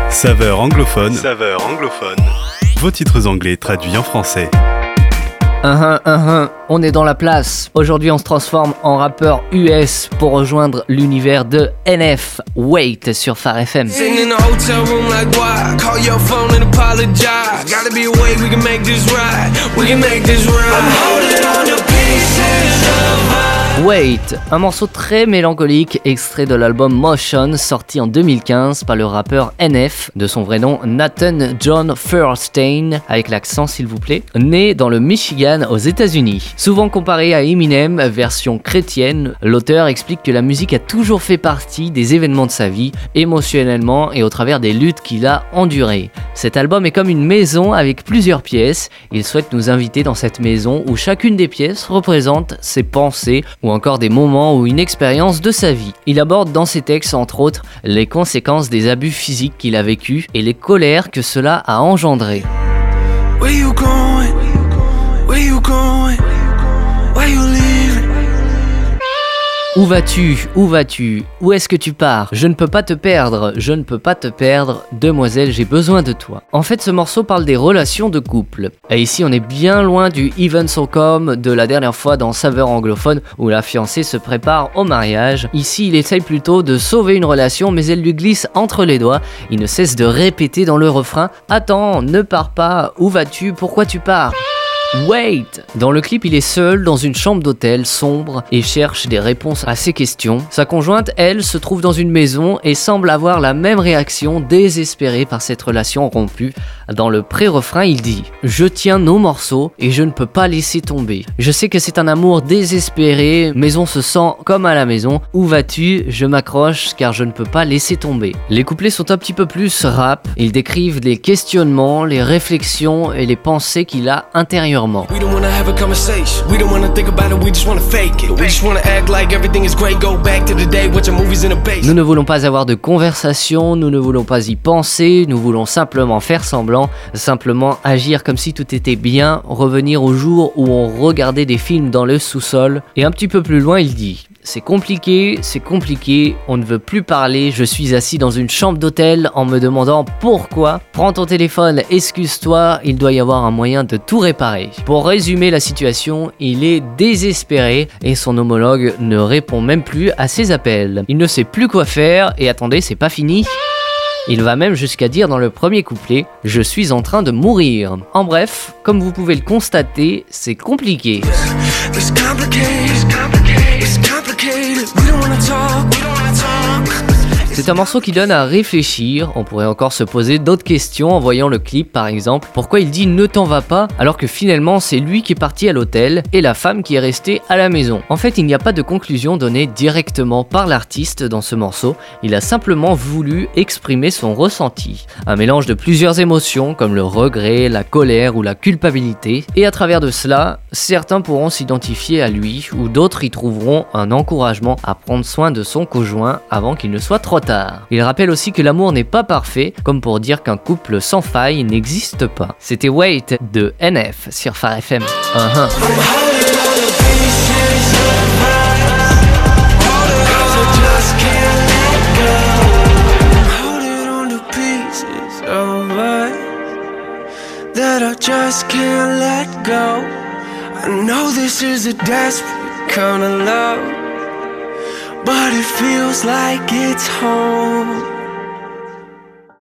Saveur anglophone. Saveur anglophone. Vos titres anglais traduits en français. On est dans la place. Aujourd'hui, on se transforme en rappeur US pour rejoindre l'univers de NF. Wait sur Phare FM. Wait, un morceau très mélancolique extrait de l'album Motion sorti en 2015 par le rappeur NF, de son vrai nom Nathan John Feuerstein, avec l'accent s'il vous plaît, né dans le Michigan aux États-Unis. Souvent comparé à Eminem, version chrétienne, l'auteur explique que la musique a toujours fait partie des événements de sa vie, émotionnellement et au travers des luttes qu'il a endurées. Cet album est comme une maison avec plusieurs pièces. Il souhaite nous inviter dans cette maison où chacune des pièces représente ses pensées ou encore des moments ou une expérience de sa vie. Il aborde dans ses textes entre autres les conséquences des abus physiques qu'il a vécus et les colères que cela a engendrées. Where you going? Where you going? Where you leaving? Où vas-tu? Où vas-tu? Où est-ce que tu pars? Je ne peux pas te perdre, je ne peux pas te perdre, demoiselle, j'ai besoin de toi. En fait, ce morceau parle des relations de couple. Et ici, on est bien loin du Even So Come de la dernière fois dans Saveur anglophone où la fiancée se prépare au mariage. Ici, il essaye plutôt de sauver une relation, mais elle lui glisse entre les doigts. Il ne cesse de répéter dans le refrain « Attends, ne pars pas, où vas-tu? Pourquoi tu pars ?» Wait! Dans le clip, il est seul dans une chambre d'hôtel sombre et cherche des réponses à ses questions. Sa conjointe, elle, se trouve dans une maison et semble avoir la même réaction, désespérée par cette relation rompue. Dans le pré-refrain, il dit « Je tiens nos morceaux et je ne peux pas laisser tomber. Je sais que c'est un amour désespéré, mais on se sent comme à la maison. Où vas-tu? Je m'accroche car je ne peux pas laisser tomber. » Les couplets sont un petit peu plus rap. Ils décrivent les questionnements, les réflexions et les pensées qu'il a intérieurement. We don't wanna have a conversation. We don't wanna think about it. We just wanna fake it. We just wanna act like everything is great. Go back to the day watching movies in a base. Nous ne voulons pas avoir de conversation, nous ne voulons pas y penser, nous voulons simplement faire semblant, simplement agir comme si tout était bien, revenir au jour où on regardait des films dans le sous-sol. Et un petit peu plus loin, il dit « c'est compliqué, on ne veut plus parler, je suis assis dans une chambre d'hôtel en me demandant pourquoi. Prends ton téléphone, excuse-toi, il doit y avoir un moyen de tout réparer. » Pour résumer la situation, il est désespéré et son homologue ne répond même plus à ses appels. Il ne sait plus quoi faire et attendez, c'est pas fini. Il va même jusqu'à dire dans le premier couplet « Je suis en train de mourir ». En bref, comme vous pouvez le constater, c'est compliqué. It's complicated. We don't wanna talk. C'est un morceau qui donne à réfléchir, on pourrait encore se poser d'autres questions en voyant le clip par exemple. Pourquoi il dit « ne t'en va pas » alors que finalement c'est lui qui est parti à l'hôtel et la femme qui est restée à la maison. En fait, il n'y a pas de conclusion donnée directement par l'artiste dans ce morceau, il a simplement voulu exprimer son ressenti. Un mélange de plusieurs émotions comme le regret, la colère ou la culpabilité. Et à travers de cela, certains pourront s'identifier à lui ou d'autres y trouveront un encouragement à prendre soin de son conjoint avant qu'il ne soit trop tard. Il rappelle aussi que l'amour n'est pas parfait, comme pour dire qu'un couple sans faille n'existe pas. C'était Wait de NF sur Phare FM. That I just can't let go. I know this is a desperate kind of love, but it feels like it's home.